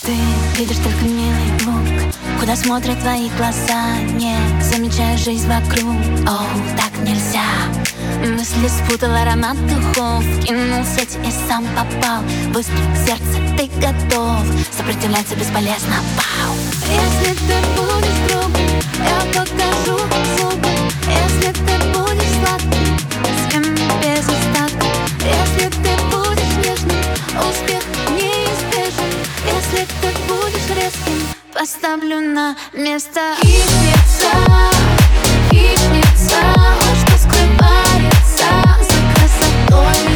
Ты видишь только милый звук, куда смотрят твои глаза, не замечая жизнь вокруг. Оу, так нельзя. Мысли спутал аромат духов, кинул сеть и сам попал. Выстрел в сердце, ты готов, сопротивляться бесполезно. Вау! Если ты будешь другом, я покажу зубы. Если ты будешь сладким, съем без остатка. Если ты будешь нежным, успех неизбежен. Если ты будешь резким, поставлю на место. Хищница, хищница, вот что скрывается за красотой.